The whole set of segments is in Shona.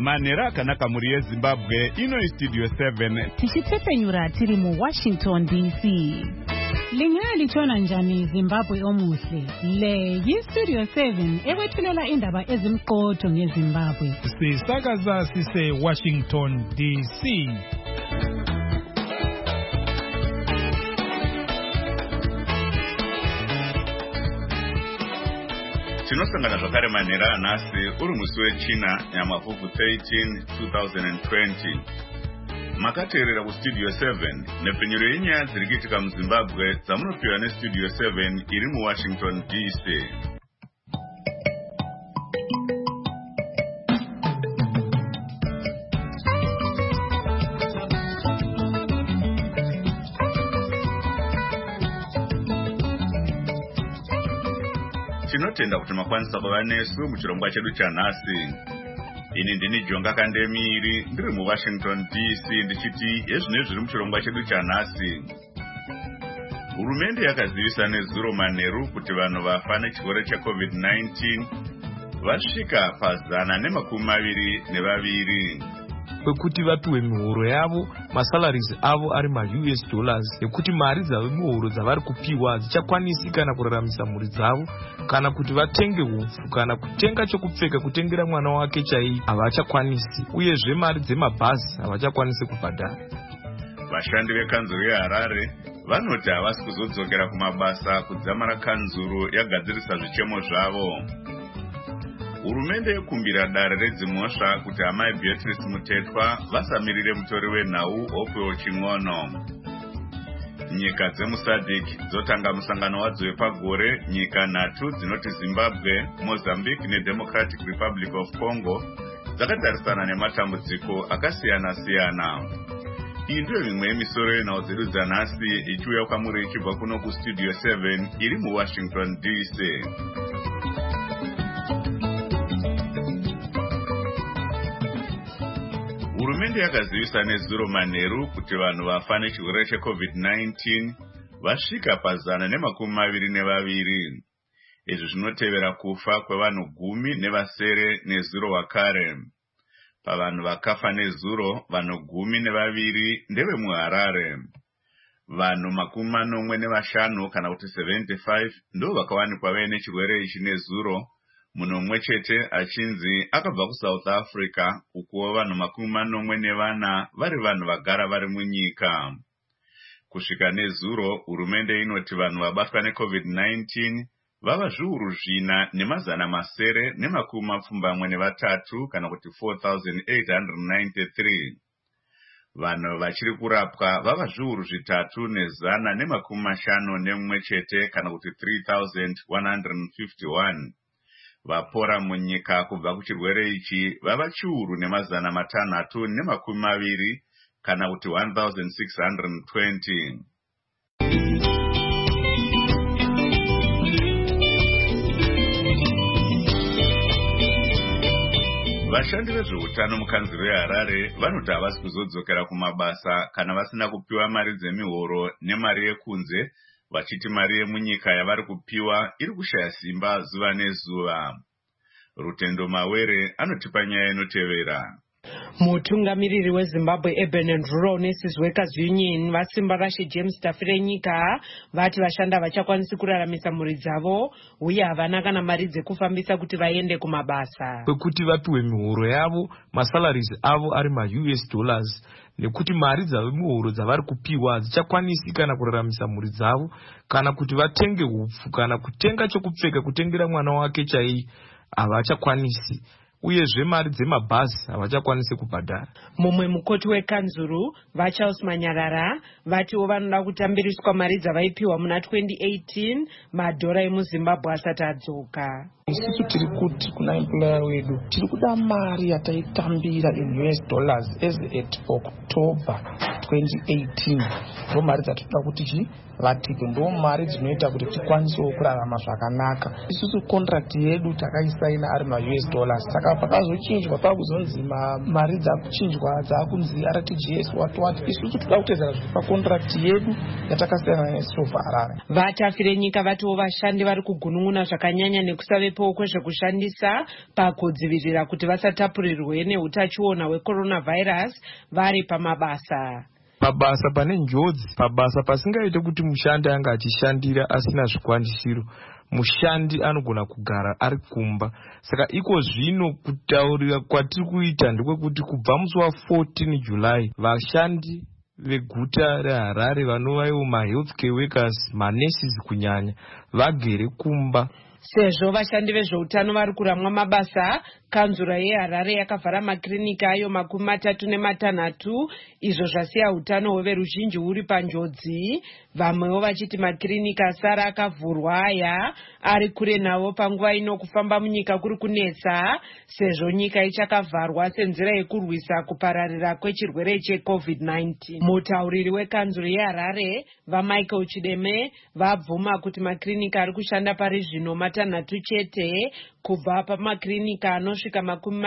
manera kanaka muri yeZimbabwe ino studio 7 tichitepenyura tiri mu Washington DC. Lingali chona njani Zimbabwe omuhle. Le yi-Studio 7 ewethulela indaba ezimqotho ngeZimbabwe. Sisakaza sise Washington DC. Tinosangana zvakare manhera nhasi uri musi wechina nyamavhuvhu 13 2020. Makateerera kustudio 7 nepfenyuro yenyaya dziri kuitika muZimbabwe dzamunopiwa nestudio 7 iri muWashington DC. Tinotenda kuti makwanisa kuva nesu muchirongwa chedu chanhasi. Ini ndini Jonga Kandemiri ndiri muWashington DC ndichiti yezvinezvi zviri muchirongwa chedu chanhasi. Hurumende yakazivisa nezuro manheru kuti vanhu vafa nechirwere cheCovid-19 vasvika pa122. Kwekuti vapiwe mihoro yavo, masalaries avo ari ma-US dollars, nekuti mari dzavo mihoro dzavari kupiwa dzichakwanisi kana kuraramisa mhuri dzavo, kana kuti vatenge hupfu, kana kutenga chokupfeka kutengera mwana wake chaiye havachakwanisi, uyezve mari dzemabhazi havachakwanisi kubhadhara. Vashandi vekanzuru yeHarare vanoti havasi kuzodzokera kumabasa kudzamara kanzuru yagadzirisa zvichemo zvavo. Hurumende yekumbira dare redzimhosva kuti amai Beatrice Mutetwa vasamirire mutori wenhau Opewo Ching'ono. Nyika dzemuSADC dzotanga musangano wadzo wepagore. Nyika 3 dzinoti Zimbabwe, Mozambique neDemocratic Republic of Congo dzakatarisana nematambudziko akasiyana-siyana. Iyi ndiyo mimwe yemisoro yenhau dzedu dzanhasi ichiuya kwamuri ichibva kuno kustudio 7 iri muWashington DC. Hurumende yakazivisa nezuro manheru kuti vanhu vafa nechirwere cheCovid-19 vasvika pa122. Izvi zvinotevera kufa kwevanhu 10 nezuro wakare. Pavanhu vakafa nezuro, vanhu 12 ndevemuHarare. Vanhu 45 kana kuti 75 ndo vakawanikwa vaine chirwere ichi nezuro, munhu mumwe chete achinzi akabva kuSouth Africa, ukuwo vanhu 44 vari vanhu vagara vari munyika. Kusvika nezuro, hurumende inoti vanhu vabatwa neCovid-19 vava zviuru 4,973 kana kuti 4,893. Vanhu vachiri kurapwa vava zviuru 3,151 chete kana kuti 3,151. Vapora munyika kubva kuchirwere ichi vava chiuru 620 kana kuti 1,620. Vashandi vezveutano mukanzuru yeHarare vanoti havasi kuzodzokera kumabasa kana vasina kupiwa mari dzemihoro nemari yekunze, vachiti mari yemunyika yavari kupiwa iri kushaya simba zuva nezuva. Rutendo Mawere anotipa nyaya inotevera. Mutungamiriri weZimbabwe Urban and Rural Nurses Workers Union vasimba rashe James Tafirenyika vati vashanda havachakwanisi kuraramisa mhuri dzavo uye havana kana mari dzekufambisa kuti vaende kumabasa. Kwekuti vapiwe mihoro yavo, masalaries avo ari ma-US dollars, nekuti mari dzavo mihoro dzavari kupiwa dzichakwanisi kana kuraramisa mhuri dzavo, kana kuti vatenge hupfu, kana kutenga chokupfeka kutengera mwana wake chaiye havachakwanisi, uyezve mari dzemabhazi havachakwanisi kubhadhara. Mumwe mukoti wekanzuru vaCharles Manyarara vatiwo vanoda kutambiriswa mari dzavaipiwa muna 2018 madhora emuZimbabwe asati adzoka. Isusu tiri kuti kuna employer wedu tiri kuda mari yataitambira in US dollars as at October 2018. Ndo mari dzatoda kuti vatike, ndo mari dzinoita kuti tikwanisewo kurarama zvakanaka. Isusu contract yedu takaisaina ari ma-US dollars, saka pakazochinjwa pakuzonzi mari dzakuchinjwa dzakunzi RTGS wati isusu toda kutedzera zviri pacontract yedu yatakasiyana neSofa Harare. Vatafirenyika vatiwo vashandi vari kugunun'una zvakanyanya nekusave kuvepo kwezvekushandisa pakudzivirira kuti vasatapurirwe neutachiona hwecoronavirus vari pamabasa. Pabasa pane njodzi, pabasa pasingaite kuti mushandi anga achishandira asina zvikwanisiro, mushandi anogona kugara ari kumba. Saka iko zvino kutaurira kwatiri kuita ndekwekuti kubva musi wa14 July vashandi veguta reHarare vanovaiwo mahealthcare workers, manurses kunyanya, vagere kumba. Sezvo vashandi vezveutano vari kuramwa mabasa, kanzura yeHarare yakavhara makirinika ayo 36, izvo zvasiya utano hweveruzhinji huri panjodzi. Vamwewo vachiti makirinika asara akavhurwa aya ari kure navo panguva ino kufamba munyika kuri kunetsa, sezvo nyika ichakavharwa senzira yekurwisa kupararira kwechirwere cheCovid-19. Mutauriri wekanzuro yeHarare vaMichael Chideme vabvuma kuti makirinika ari kushanda pari zvino 6 chete kubva pamakirinika anosvika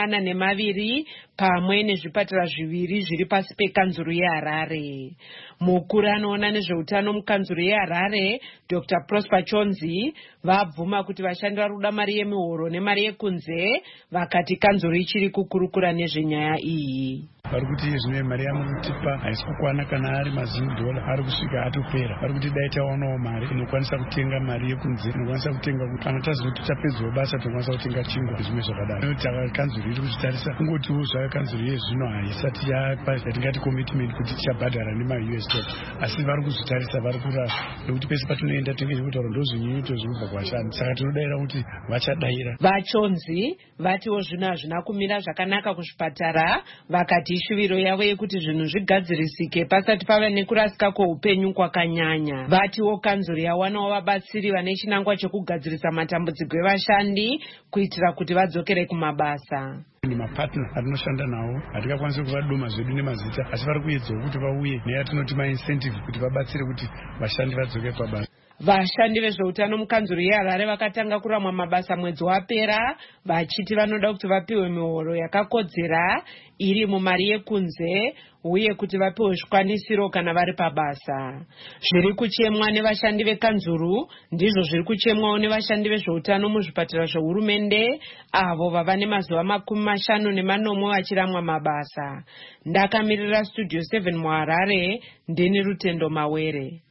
42 pamwe nezvipatara 2 zviri pasi pekanzuro yeHarare. Mukuru anoona nezveutano mukanzuro yeHarare Dr. Prosper Chonzi vabvuma kuti vashandi vari kuda mari yemihoro nemari yekunze, vakati kanzuro ichiri kukurukura nezvenyaya iyi. Vari kuti zvimwe mari yamunutipa haisi kukwana, kana ari $10 ari kusvika atopera. Vari kuti dai tawanawo mari inokwanisa kutenga mari yekunze, inokwanisa kutenga kuti kana tazoti tapedzawo basa tokwanisa kutenga chingwa nezvimwe zvakadaro. Kanzuro iri kuzvitarisa kungotiwo zvaya kanzuro yezvino haisati yapa yatingati commitment kuti tichabhadhara nema-US dollar, asi vari kuzvitarisa, vari kurava nekuti pese patinoenda tinenge tichitaura ndozvinyunyuto zviri kubva kuvashandi, saka tinodayira kuti vachadayira. VaChonzi vatiwo zvino hazvina kumira zvakanaka kuzvipatara, vakati ishuviro yavo yekuti zvinhu zvigadzirisike pasati pava nekurasika kweupenyu kwakanyanya. Vatiwo kanzuro yawanawo vabatsiri vane chinangwa chekugadzirisa matambudziko evashandi kuitira kuti vadzokere kumabasa. Ni mapatna atinoshanda nawo hatingakwanisi kuvadoma zvedu nemazita, asi vari kuedzawo kuti vauye neyatinoti maincentive kuti vabatsire kuti vashandi vadzoke pabasa. Vashandi vezveutano mukanzuro yeHarare vakatanga kuramwa mabasa mwedzi wapera, vachiti vanoda kuti vapiwe mihoro yakakodzera iri mumari yekunze uye kuti vapiwe zvikwanisiro kana vari pabasa. Zviri kuchemwa nevashandi vekanzuro ndizvo zviri kuchemwawo nevashandi vezveutano muzvipatara zvehurumende avo vava nemazuva 50 vachiramwa mabasa. Ndakamirira Studio 7 muHarare, ndini Rutendo Mawere.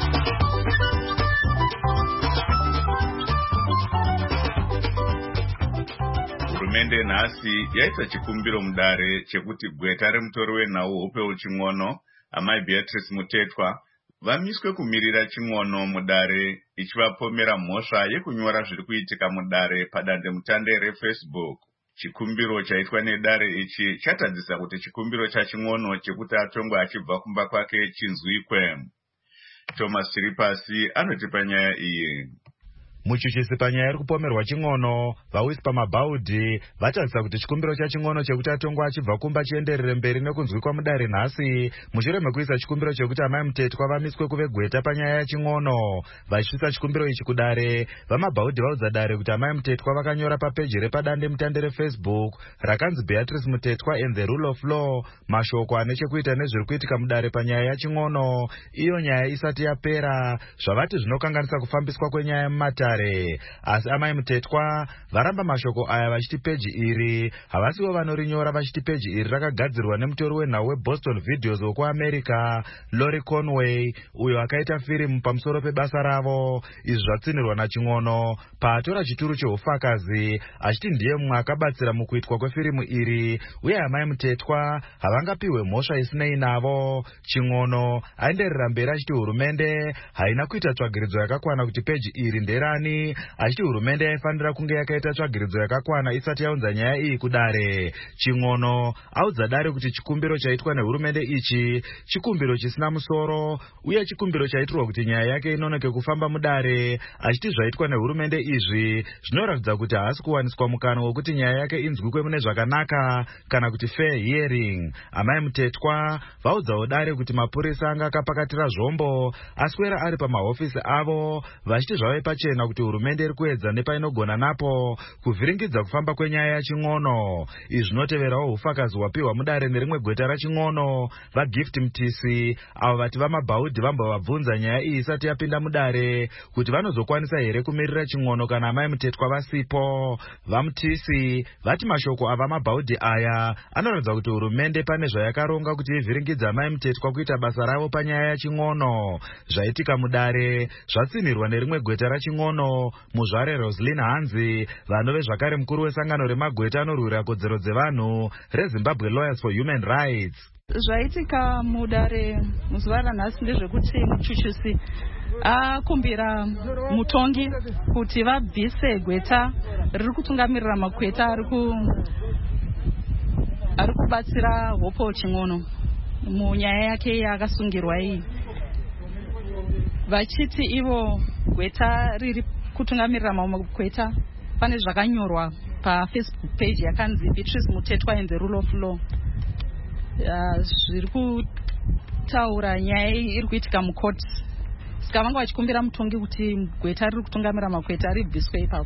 Hurumende nhasi yaita chikumbiro mudare chekuti gweta remutori wenhau Hopewell Ching'ono, amai Beatrice Mutetwa, vamiswe kumirira Ching'ono mudare, ichivapomera mhosva yekunyora zviri kuitika mudare padandemutande reFacebook. Chikumbiro chaitwa nedare ichi chatadzisa kuti chikumbiro chaChing'ono chekuti atongwe achibva kumba kwake chinzwikwe. Thomas Chiripasi anoti panyaya iyi. Muchuchisi panyaya iri kupomerwa Ching'ono, vaWispa Mabhaudhi vatadzisa kuti chikumbiro chaChing'ono chekuti atongwa achibva kumba chienderere mberi nekunzwikwa mudare nhasi, mushure mekuisa chikumbiro chekuti amai Mutetwa vamiswe kuve gweta panyaya yaChing'ono. Vachisvitsa chikumbiro ichi kudare, vaMabhaudhi vaudza dare kuti amai Mutetwa vakanyora papeji repadande mutande reFacebook rakanzi Beatrice Mutetwa and the Rule of Law mashoko ane chekuita nezviri kuitika mudare panyaya yaChing'ono, iyo nyaya isati yapera, zvavati zvinokanganisa kufambiswa kwenyaya mumatare. Asi amai Mutetwa varamba mashoko aya vachiti peji iri havasiwo vanorinyora, vachiti peji iri rakagadzirwa nemutori wenhau weBoston Videos wekuAmerica Lori Conway, uyo akaita firimu pamusoro pebasa ravo. Izvi zvatsinirwa naChing'ono paatora chituru cheufakazi, achiti ndiye mumwe akabatsira mukuitwa kwefirimu iri, uye amai Mutetwa havangapiwe mhosva isinei navo. Ching'ono aenderera mberi achiti hurumende haina kuita tsvagiridzo yakakwana kuti peji iri nderani, achiti hurumende yaifanira kunge yakaita tsvagiridzo yakakwana isati yaunza nyaya iyi kudare. Ching'ono audza dare kuti chikumbiro chaitwa nehurumende ichi chikumbiro chisina musoro, uye chikumbiro chaitirwa kuti nyaya yake inonoke kufamba mudare, achiti zvaitwa nehurumende izvi zvinoratidza kuti haasi kuwaniswa mukana wekuti nyaya yake inzwikwe mune zvakanaka kana kuti fair hearing. Amai Mutetwa vaudzawo dare kuti mapurisa anga akapakatira zvombo aswera ari pamahofisi avo, vachiti zvave pachena kuti hurumende iri kuedza nepainogona napo kuvhiringidza kufamba kwenyaya yaching'ono. Izvi zvinoteverawo hufakazi hwapiwa mudare nerimwe gweta raching'ono vaGift Mtisi, avo vati vamabhaudhi vamba vabvunza nyaya iyi isati yapinda mudare kuti vanozokwanisa here kumirira ching'ono kana amai mutetwa vasipo. VaMtisi vati mashoko avamabhaudhi aya anoratidza kuti hurumende pane zvayakaronga kuti ivhiringidza amai mutetwa kuita basa ravo panyaya yaching'ono. Zvaitika mudare zvatsinirwa nerimwe gweta raching'ono, muzvare Roslyn Hanzi, vanove zvakare mukuru wesangano remagweta anorwira kodzero dzevanhu reZimbabwe Lawyers for Human Rights. Zvaitika mudare muzuva ranhasi ndezvekuti muchuchusi akumbira mutongi kuti vabvise gweta riri kutungamirira makweta ari kubatsira Hope Ching'ono munyaya yake yakasungirwa iyi, vachiti ivo gweta riri kutungamirira makweta pane zvakanyorwa paFacebook page yakanzi Beatrice Mutetwa and the Rule of Law. Zviri kutaura nyaya iri kuitika mukoti, saka vanga vachikumbira mutongi kuti gweta riri kutungamira makweta ribviswe ipapo.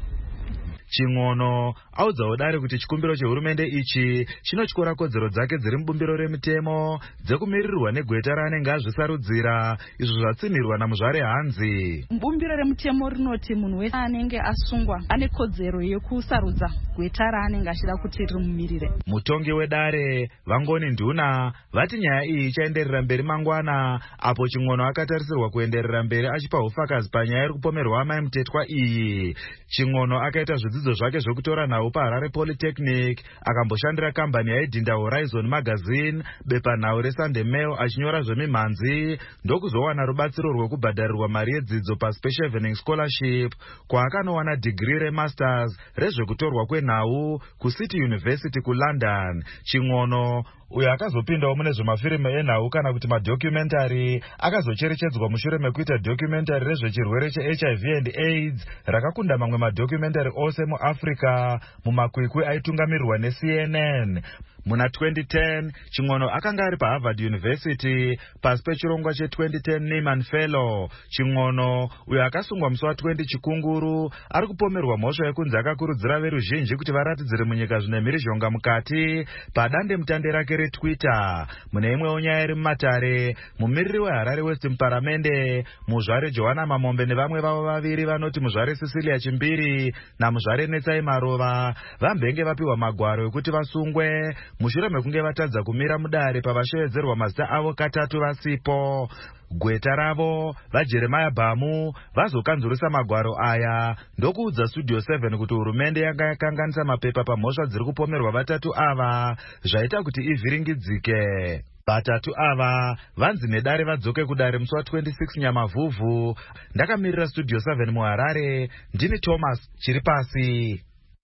Ching'ono audzawo dare kuti chikumbiro chehurumende ichi chinotyora kodzero dzake dziri mubumbiro remutemo dzekumirirwa negweta raanenge azvisarudzira, izvo zvatsinirwa namuzvare Hanzi. Bumbiro remutemo rinoti munhu wese anenge asungwa ane kodzero yekusarudza gweta raanenge achida kuti rimumirire. Mutongi wedare Vangoni Nduna vati nyaya iyi ichaenderera mberi mangwana, apo Ching'ono akatarisirwa kuenderera mberi achipa hufakazi panyaya iri kupomerwa amai mutetwa iyi. Ching'ono akaita zvidzidzo zvake zvekutora nhau paHarare Polytechnic, akamboshandira kambani yaidhinda Horizon Magazine, bepanhau reSunday Mail achinyora zvemimhanzi, ndokuzowana rubatsiro rwekubhadharirwa mari yedzidzo paSpecial Evening Scholarship, kwaakanowana digiri remasters rezvekutorwa kwenhau kuCity University kuLondon. Ching'ono uyo akazopindawo mune zvemafirimu enhau kana kuti madocumentary, akazocherechedzwa mushure mekuita documentary rezvechirwere cheHIV and AIDS rakakunda mamwe madocumentary ose muAfrica mumakwikwi aitungamirirwa neCNN. Muna 2010 Ching'ono akanga ari paHarvard University pasi pechirongwa che2010 Nieman Fellow. Ching'ono uyo akasungwa musi wa20 Chikunguru ari kupomerwa mhosva yekunzi akakurudzira veruzhinji kuti varatidzire munyika zvine mhirizhonga mukati padande mutande rake reTwitter. Mune imwewo nyaya iri mumatare, mumiriri weHarare West muparamende muzvare Johanna Mamombe nevamwe vavo vaviri vanoti muzvare Cecilia Chimbiri namuzvare Netsai Marova vambenge vapiwa magwaro ekuti vasungwe mushure mekunge vatadza kumira mudare pavashevedzerwa mazita avo katatu vasipo. Gweta ravo vaJeremiah Bhamu vazokanzurisa magwaro aya ndokuudza Studio 7 kuti hurumende yanga yakanganisa mapepa pamhosva dziri kupomerwa vatatu ava zvaita kuti ivhiringidzike. Vatatu ava vanzi nedare vadzoke kudare musi wa26 Nyamavhuvhu. Ndakamirira Studio 7 muHarare, ndini Thomas Chiripasi.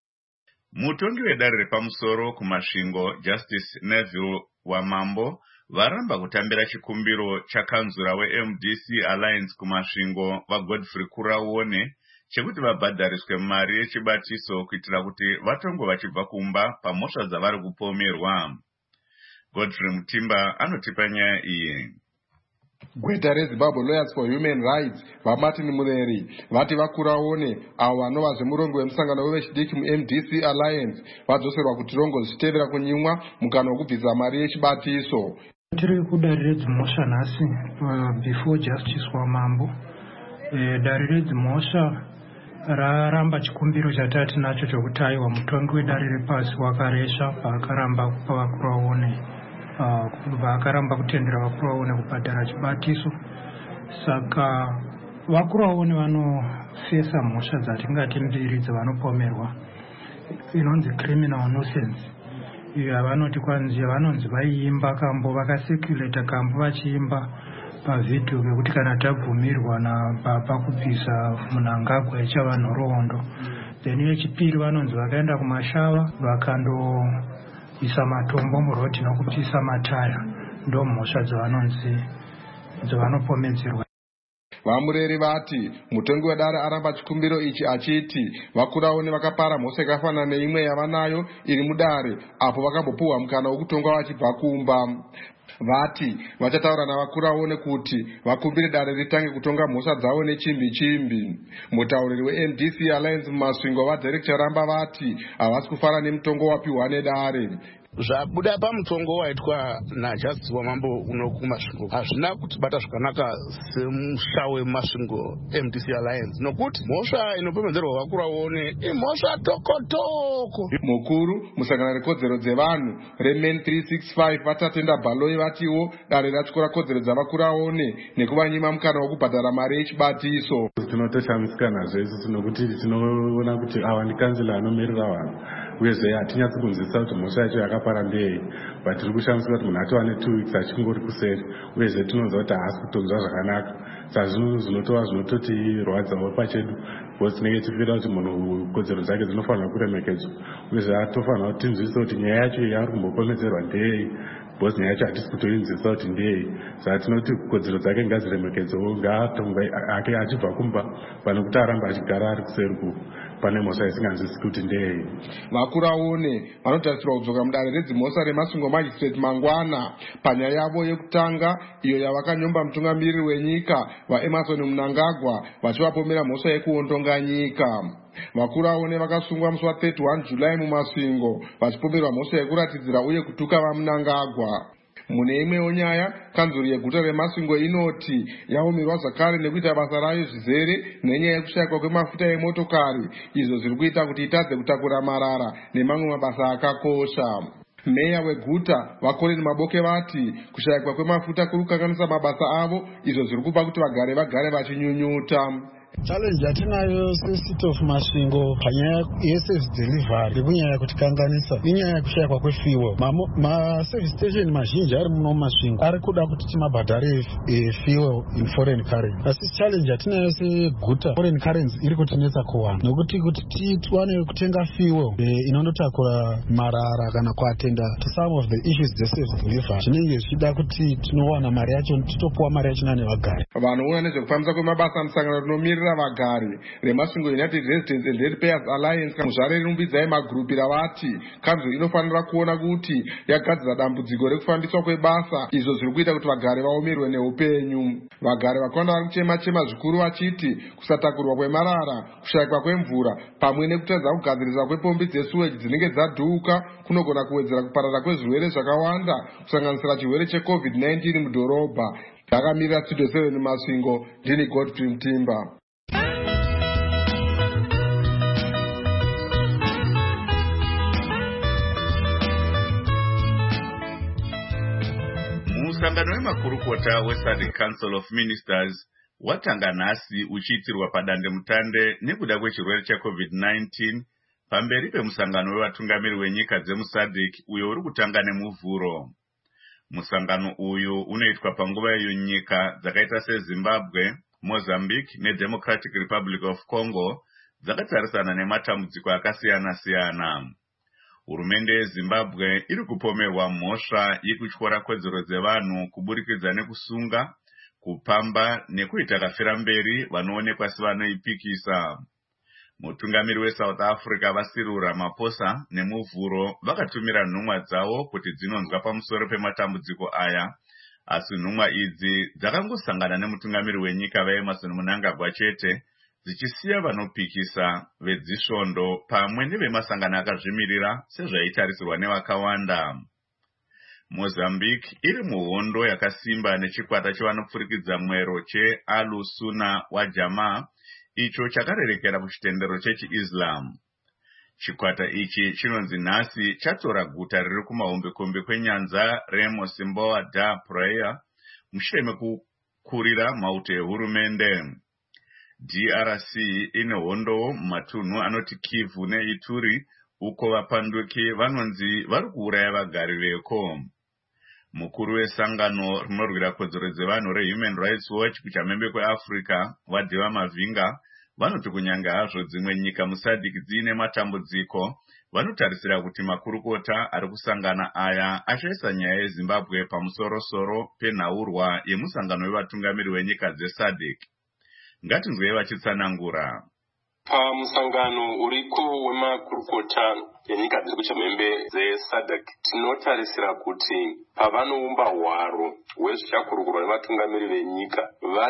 Mutongi wedare repamusoro kumasvingo Justice Neville Wamambo varamba kutambira chikumbiro chakanzura weMDC Alliance kumasvingo vaGodfrey Kuraone chekuti vabhadhariswe mari yechibatiso kuitira kuti vatongo vachibva kumba pamhosva dzavari kupomerwa. Godfrey Mutimba anotipa nyaya iyi. Gweta reZimbabwe Lawyers for Human Rights vaMartin Muleri vati vakuraone avo vanova zvemurongo wemusangano wevechidiki muMDC Alliance vadzoserwa kuti rongo zvichitevera kunyimwa mukana wekubvisa mari yechibatiso. Tiri kudare redzimhosva nhasi before Justice Wamambo. Dare redzimhosva raramba chikumbiro chatati nacho chokuti aiwa mutongi wedare repasi wakaresha paakaramba kupa vakuraone vakaramba kutendera vakuraone kubhadhara chibatiso. Saka vakuraone vanofesa mhosva dzatingati mbiri dzavanopomerwa inonzi criminal nuisance. Iyo yavanoti kwanzi yavanonzi vaiimba kambo vakasecurata kambo vachiimba pavhidhiyo kekuti kana tabvumirwa nababa kubvisa munangagwa ichava nhoroondo. Then yechipiri vanonzi vakaenda kumashava vakandoisa matombo muroti nokupisa mataya. Ndo mhosva dzavanopomedzerwa. Vamureri vati mutongi wedare aramba chikumbiro ichi achiti vakuraone vakapara mhosva yakafanana neimwe yavanayo iri mudare apo vakambopuhwa mukana wekutonga vachibva kumba. Vati vachataura navakuraone kuti vakumbire dare ritange kutonga mhosva dzavo nechimbi. Mutauriri weMDC Alliance mumasvingo vaDerek Charamba vati havasi kufara nemutongo wapiwa nedare. Zvabuda pamutongo waitwa naJustice Wamambo uno kumasvingo hazvina kutibata zvakanaka semusha wemasvingo MDC Alliance nokuti mhosva inopemedzerwa vakuraone imhosva tokotoko. Mukuru musangano rekodzero dzevanhu reMen 365 vatatenda Baloyi vatiwo dare ratyora kodzero dzavakuraone nekuvanyima mukana wokubhadhara mari yechibatiso. Tinotoshamisika zvese nokuti tinoona kuti ava ndikanzila anomirira vanhu uyezve hatinyatsi kunzwisisa kuti mhosva yacho yakapara ndei, but tiri kushamisika kuti munhu atova ne2 weeks achingori kuseri uyezve tinonzwa kuti haasi kutonzwa zvakanaka. Saka zvinotova zvinototirwadzawo pachedu because tinenge tichifira kuti munhu kodzero dzake dzinofanira kuremekedzwa uyezve atofanira kuti tinzwisise kuti nyaya yacho yaari kumbopomedzerwa ndei because nyaya yacho hatisi kutoinzwisisa kuti ndei. Saka tinoti kodzero dzake ngadziremekedzwewo, ngaatongwe ake achibva kumba pane kuti aramba achigara ari kuseri pane mhosva isinganzwisisi kuti ndei. Vakuraone vanotarisirwa kudzoka mudare redzimhosva remasvingo magistrate mangwana panyaya yavo yekutanga iyo yavakanyomba mutungamiriri wenyika vaEmmerson Mnangagwa vachivapomera mhosva yekuondonga nyika. Vakuraone vakasungwa musi wa31 July mumasvingo vachipomerwa mhosva yekuratidzira uye kutuka vaMnangagwa. Mune imwewo nyaya, kanzuri yeguta remasvingo inoti yaomerwa zvakare nekuita basa rayo zvizere nenyaya yekushayikwa kwemafuta emotokari, izvo zviri kuita kuti itadze kutakura marara nemamwe mabasa akakosha. Meya weguta vaKoleni Maboke vati kushayikwa kwemafuta kuri kukanganisa mabasa avo, izvo zviri kupa kuti vagare vachinyunyuta. Challenge yatinayo seCity of Masvingo panyaya yeservice delivery nekunyaya kutikanganisa inyaya yekushayikwa kwefuel. Maservice station mazhinji ari muno Masvingo ari kuda kuti timabhadhare fuel in foreign currency. Asi challenge yatinayo seguta foreign currency iri kutinetsa kuwana nokuti kuti tiwane kutenga fuel inondotakura marara kana kuatenda to some of the issues dzeservice delivery zvinenge zvichida kuti tinowana mari yacho titopuwa mari yacho nevagari. Vanoona nezvekufambisa kwemabasa musangano rinomirira vagari remasvingo United Residents and Ratepayers Alliance muzvare rinumbidzai magrupi ravati kanzuro inofanira kuona kuti yagadzira dambudziko rekufambiswa kwebasa, izvo zviri kuita kuti vagari vaomerwe neupenyu. Vagari vakawanda vari kuchema zvikuru vachiti kusatakurwa kwemarara, kushayikwa kwemvura pamwe nekutadza kugadzirisa kwepombi dzesuweji dzinenge dzadhuka kunogona kuwedzera kuparara kwezvirwere zvakawanda kusanganisira chirwere cheCovid-19 mudhorobha. Ndakamirira Studio 7 Masvingo, ndini Godfrey Mtimba. Musangano wemakurukota weSADC Council of Ministers watanga nhasi uchiitirwa padande mutande nekuda kwechirwere cheCovid-19 pamberi pemusangano wevatungamiri wenyika dzemuSADC uyo uri kutanga nemuvhuro. Musangano uyu unoitwa panguva iyo nyika dzakaita seZimbabwe, Mozambique neDemocratic Republic of Congo dzakatarisana nematambudziko akasiyana-siyana. Hurumende yeZimbabwe iri kupomerwa mhosva yekutyora kodzero dzevanhu kuburikidza nekusunga, kupamba nekuita kafira mberi vanoonekwa sevanoipikisa. Mutungamiri weSouth Africa Cyril Ramaphosa nemuvhuro vakatumira nhumwa dzavo kuti dzinonzwa pamusoro pematambudziko aya, asi nhumwa idzi dzakangosangana nemutungamiri wenyika vaEmmerson Mnangagwa chete, dzichisiya vanopikisa, vedzisvondo pamwe nevemasangano akazvimirira sezvaitarisirwa nevakawanda. Mozambique iri muhondo yakasimba nechikwata chevanopfurikidza mwero cheAlusuna waJamaa, icho chakarerekera kuchitendero chechiIslam. Chikwata ichi chinonzi nhasi chatora guta riri kumahombekombe kwenyanza reMocimboa da Praia mushure mekukurira mauto ehurumende. DRC ine hondowo mumatunhu anoti Kivu neIturi, uko vapanduki vanonzi vari kuuraya vagari veko. Mukuru wesangano rinorwira kodzero dzevanhu reHuman Rights Watch kuchamhembe kweAfrica Wadhiwa Mavinga vanoti kunyange hazvo dzimwe nyika muSADC dziine matambudziko, vanotarisira kuti makurukota ari kusangana aya achaisa nyaya yeZimbabwe pamusoro-soro penhaurwa yemusangano wevatungamiri wenyika dzeSADC. Ngatinzwei vachitsanangura. Pamusangano uriko wemakurukota yenyika dziri kuchamhembe dzesadc tinotarisira kuti pavanoumba hwaro hwezvichakurukurwa nevatungamiri venyika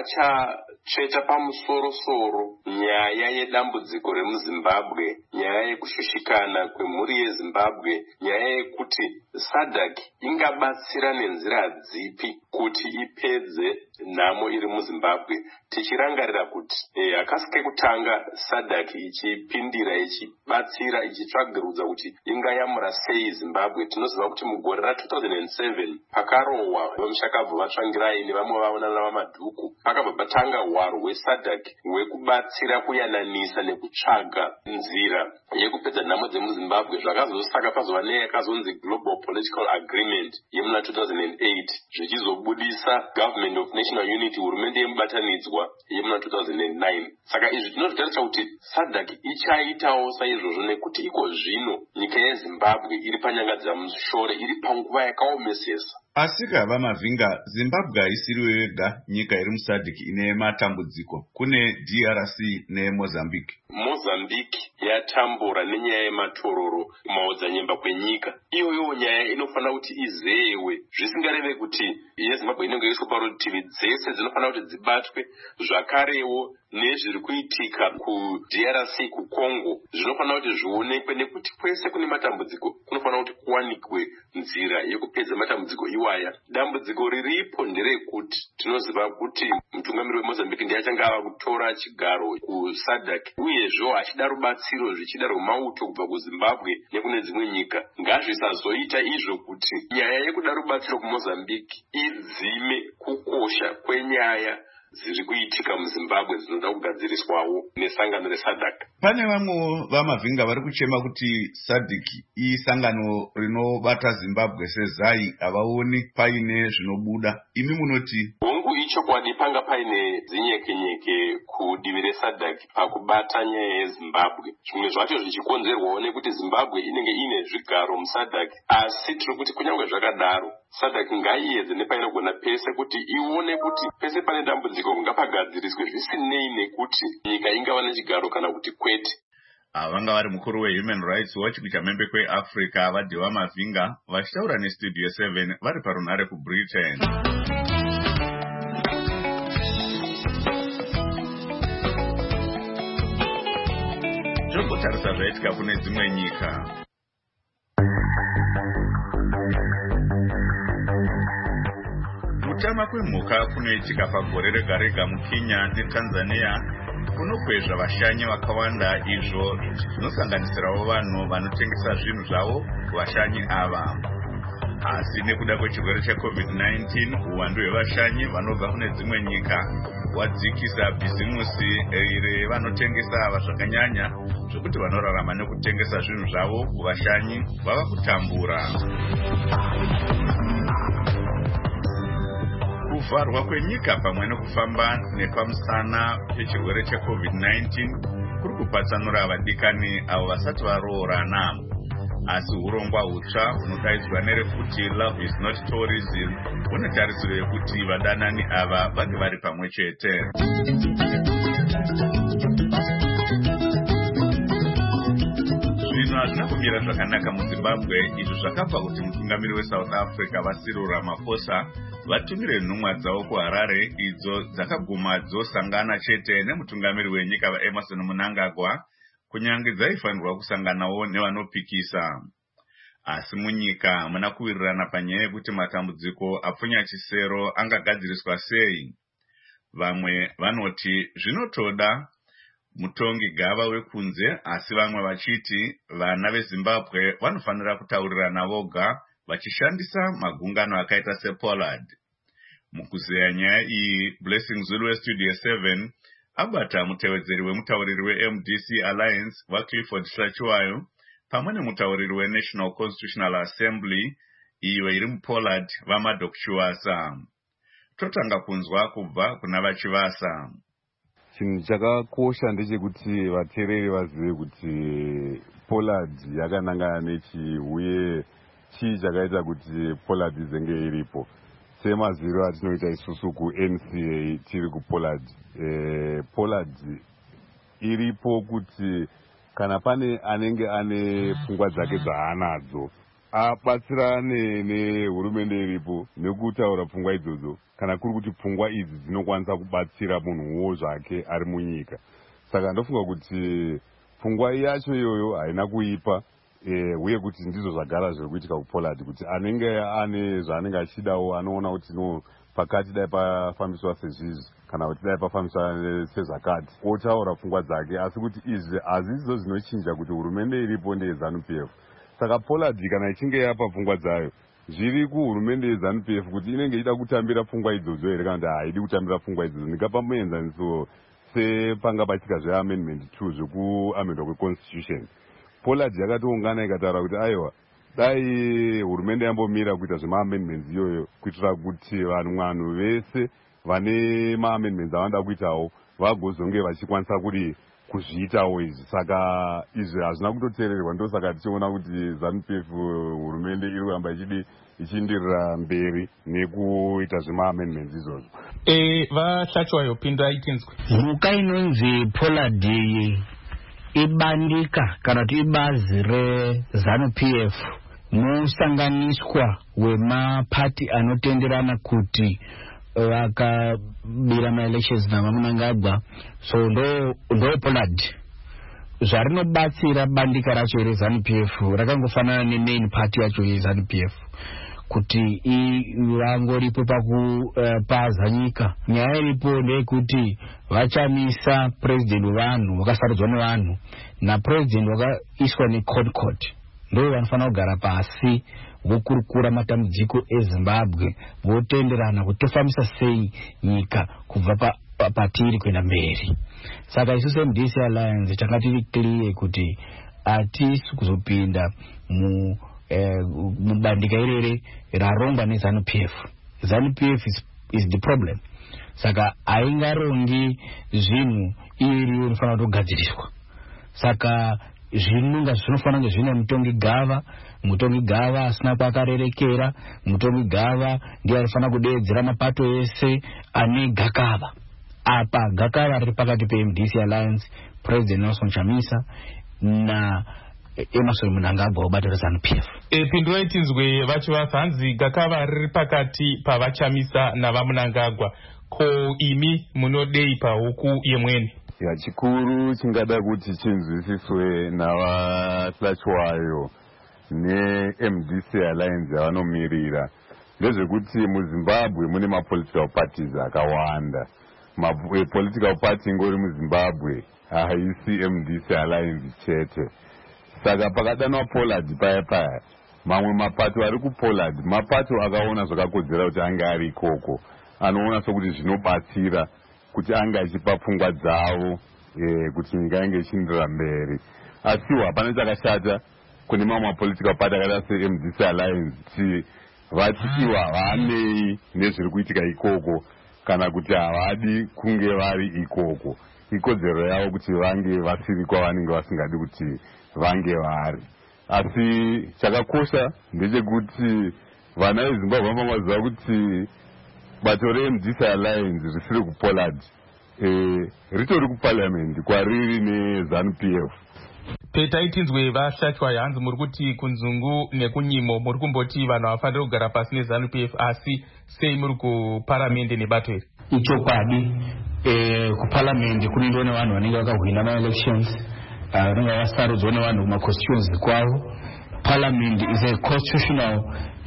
vachatsveta pamusoro-soro nyaya yedambudziko remuzimbabwe, nyaya yekushushikana kwemhuri yezimbabwe, nyaya yekuti sadc ingabatsira nenzira dzipi kuti ipedze nhamo iri muzimbabwe, tichirangarira kuti hakasi kekutanga sadc ichipindira, ichibatsira, ichitsvagirudza kuti ingayamura sei zimbabwe. Tinoziva kuti mugore ra2007 pakarohwa vamushakabvu vatsvangirai nevamwe vaonana navamadhuku, pakabva patanga hwaro hwesadc hwekubatsira kuyananisa nekutsvaga nzira yekupedza nhamo dzemuzimbabwe, zvakazosaka pazova neyakazonzi Global Political Agreement yemuna 2008 zvichizobudisa Government of National Unity, hurumende yemubatanidzwa yemuna 2009. Saka izvi tinozvitarisira kuti sadc ichaitawo saizvozvo nekuti iko zvino nyika yezimbabwe iri panyanga dzamushore, iri panguva yakaomesesa. Asi kava Mavhinga, Zimbabwe haisiri yega nyika iri musadc ine matambudziko. Kune DRC neMozambique. Mozambique yatambura nenyaya yematororo kumaodzanyemba kwenyika. Iyoyo nyaya inofanira kuti izeyewe, zvisingareve kuti yeZimbabwe inenge iswa parutivi, dzese dzinofanira kuti dzibatwe. Zvakarewo nezviri kuitika kuDRC, kuCongo, zvinofanira kuti zvionekwe, nekuti kwese kune matambudziko kunofanira kuti kuwanikwe nzira yekupedza matambudziko iwaya. Dambudziko riripo nderekuti tinoziva kuti mutungamiri weMozambique ndiye achanga ava kutora chigaro kusadc, uyezvo achida rubatsiro zvichida rwemauto kubva kuZimbabwe nekune dzimwe nyika. Ngazvisazoita izvo kuti nyaya yekuda rubatsiro kuMozambique idzime kukosha kwenyaya dziri kuitika muZimbabwe dzinoda kugadziriswawo nesangano resadc. Pane vamwe vaMavhinga vari kuchema kuti sadc isangano rinobata Zimbabwe sezai havaoni paine zvinobuda. Imi munoti? Hongu ichokwadi panga paine zinyekenyeke kudivi resadc pakubata nyaya yeZimbabwe. Zvimwe zvacho zvichikonzerwawo nekuti Zimbabwe inenge ine zvigaro musadc, asi tiri kuti kunyange zvakadaro sadc ngaiedze nepainogona pese kuti ione kuti pese pane dambudziko ngapagadziriswe, zvisinei nekuti nyika ingava nechigaro kana kuti kwete. Vanga vari mukuru weHuman Rights Watch kuchamhembe kweAfrica vaDhewa Mavhinga vachitaura neStudio 7 vari parunhare kuBritain. Togotarisa zvaitika kune dzimwe nyika. Kutama kwemhuka kunoitika pagore rega rega muKenya neTanzania kunokwezva vashanyi vakawanda, izvo zvinosanganisirawo vanhu vanotengesa zvinhu zvavo kuvashanyi ava. Asi nekuda kwechirwere cheCovid-19, uwandu hwevashanyi vanobva kune dzimwe nyika wadzikisa bhizimusi revanotengesa ava zvakanyanya, zvokuti vanorarama nekutengesa zvinhu zvavo kuvashanyi vava kutambura. Kuvharwa kwenyika pamwe nekufamba nepamusana pechirwere cheCovid-19 kuri kupatsanura vadikani avo vasati varoorana. Asi urongwa hutsva hunodaidzwa nerefuti Love is not tourism hunotarisiro yekuti vadanani ava vange vari pamwe chete. Zvinhu hazvina kumira zvakanaka muZimbabwe, izvo zvakabva kuti mutungamiri weSouth Africa Cyril Ramaphosa vatumire nhumwa dzavo kuHarare, idzo dzakaguma dzosangana chete nemutungamiri wenyika vaEmerson Mnangagwa, kunyange dzaifanirwa kusanganawo nevanopikisa. Asi munyika hamuna kuwirirana panyaya yekuti matambudziko apfunya chisero angagadziriswa sei. Vamwe vanoti zvinotoda mutongi gava wekunze, asi vamwe vachiti vana veZimbabwe vanofanira kutaurirana voga vachishandisa magungano akaita sePollard. Mukuzeya nyaya iyi, Blessing Zulu weStudio 7 abata mutevedzeri wemutauriri weMDC Alliance waClifford Hlachiwayo pamwe nemutauriri weNational Constitutional Assembly iyo iri muPollard vaMaddox Chiwasa. Totanga kunzwa kubva kuna vaChiwasa. Chinhu chakakosha ndechekuti vateereri vazive kuti Pollard yakanangana nechi uye chii chakaita kuti Pollard izenge iripo. Semaziro atinoita isusu kuNCA tiri kuPollard. Pollard iripo kuti kana pane anenge ane pfungwa dzake dzaanadzo abatsirane nehurumende iripo nekutaura pfungwa idzodzo, kana kuri kuti pfungwa idzi dzinokwanisa kubatsira munhuwo zvake ari munyika. Saka ndofunga kuti pfungwa yacho iyoyo haina kuipa, uye kuti ndizvo zvagara zviri kuitika kuPollard, kuti anenge ane zvaanenge achidawo anoona kuti no pakati dai pafambiswa sezvizvi kana kuti dai pafambiswa sezvakati, otaura pfungwa dzake, asi kuti izvi hazvizo zvinochinja kuti hurumende iripo ndeyezanu-PF. Saka Pollard kana ichinge yapa pfungwa dzayo, zviri kuhurumende yezanu-PF kuti inenge ichida kutambira pfungwa idzodzo here kana kuti haidi kutambira pfungwa idzodzo. Ndikapa muenzaniso sepanga pachika zveamendment 2 zvekuamendwa kweconstitution. Pollard yakatoungana ikataura kuti aiwa dai hurumende yambomira kuita zvemaamendments iyoyo kuitira kuti vanhu vese vane maamendments avanoda kuitawo vagozonge vachikwanisa kuti kuzviitawo izvi. Saka izvi hazvina kutoteererwa, ndosaka tichiona kuti zanu-PF hurumende iri kuramba ichindirira mberi nekuita zvemaamendments izvozvo. Vahlachiwayo pindura itinzwe. Mhuka inonzi Pollard ibandika kana kuti ibazi rezanu-PF musanganiswa wemapati anotenderana kuti vakabira maelections navamunangagwa. So ndo Pollard zvarinobatsira bandika racho rezanu-PF rakangofanana nemain party yacho yezanu-PF kuti vangoripo pakupaza nyika. Nyaya iripo ndeyekuti vachamisa president wevanhu vakasarudzwa nevanhu napresident wakaiswa neConcord, ndo vanofanira kugara pasi vokurukura matambudziko eZimbabwe votenderana kuti tofambisa sei nyika kubva patiri kuenda mberi. Saka isu seMDC Alliance tanga tiri clear kuti hatisi kuzopinda mubandika irere rarongwa nezanu-PF. ZANU-PF is the problem. Saka haingarongi zvinhu iri inofanira kutogadziriswa. Saka zvinunga zvinofanira kunge zvine mutongi gava asina kwakarerekera. Mutongi gava ndiye anofanira kudeedzera mapato ese ane gakava. Apa gakava riri pakati peMDC Alliance, President Nelson Chamisa na Emerson Mnangagwa webata rezanu-PF. Pindura itinzwe vacho vanzi gakava riri pakati pavachamisa navamunangagwa. Ko imi munodei pahuku yemwene? Chikuru chingada kuti chinzwisiswe navahlachiwayo neMDC Alliance yavanomirira ndezvekuti muZimbabwe mune mapolitical parties akawanda. Political party ingori muZimbabwe haisi MDC Alliance chete. Saka pakadanwa Pollard paya mamwe mapato ari kuPollard mapato akaona zvakakodzera kuti ange ari ikoko, anoona sokuti zvinobatsira kuti ange achipa pfungwa dzavo kuti nyika inge ichienderera mberi. Asiwo hapana chakashata kune mamwe mapolitical party akaita seMDC Alliance kuti vati iwo havanei nezviri kuitika ikoko kana kuti havadi kunge vari ikoko. Ikodzero yavo kuti vange vasiri kwavanenge vasingadi kuti vange vari. Asi chakakosha ndechekuti vana veZimbabwe vamamaziva kuti bato reMDC Alliance risiri kuPollard ritori kuparliament kwariri nezanu-PF. Peta itinzwe vahlachiwayo hanzi muri kuti kunzungu nekunyimo muri kumboti vanhu havafaniri kugara pasi nezanu-PF, asi sei muri kuparamende nebato iri? Ichokwadi kuparliament kunoendwa nevanhu vanenge vakahwina maelections, vanenge vasarudzwa nevanhu kumaconstituency kwavo. Parliament is a constitutional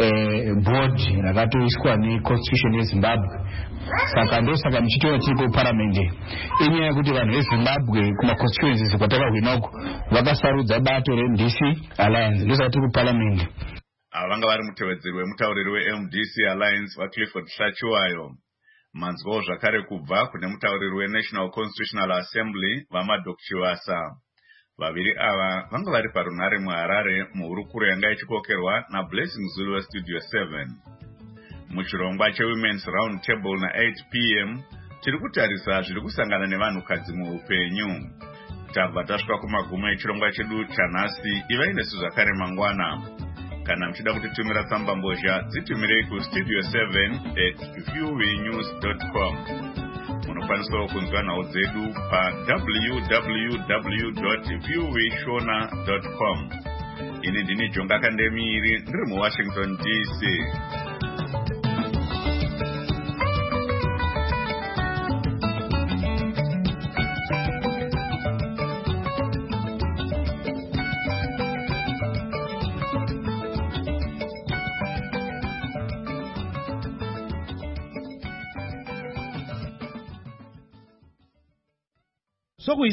board rakatoiswa neconstitution yeZimbabwe. Saka ndosaka muchitoona tiri kuparliament inyaya yekuti vanhu veZimbabwe kumaconstituencies kwatakahwinako vakasarudza bato reMDC Alliance, ndosaka tiri kuparliament. Vanga vari mutevedzeri wemutauriri weMDC Alliance vaClifford Hlachiwayo. Manzwawo zvakare kubva kune mutauriri weNational Constitutional Assembly vaMadok Chivasa. Vaviri ava vanga vari parunhare muHarare muhurukuro yanga ichikokerwa naBlessing Zulu weStudio 7. Muchirongwa cheWomen's Round Table na8 p.m. tiri kutarisa zviri kusangana nevanhukadzi muupenyu. Tabva tasvika kumagumo echirongwa chedu chanhasi. Ivai nesu zvakare mangwana. Kana muchida kutitumira tsamba mbozha dzitumirei kustudio7@viewnews.com. munokwanisawo kunzwa nhau dzedu pa www.viewishona.com. ini ndini Jonga Kandemiri ndiri muWashington DC. So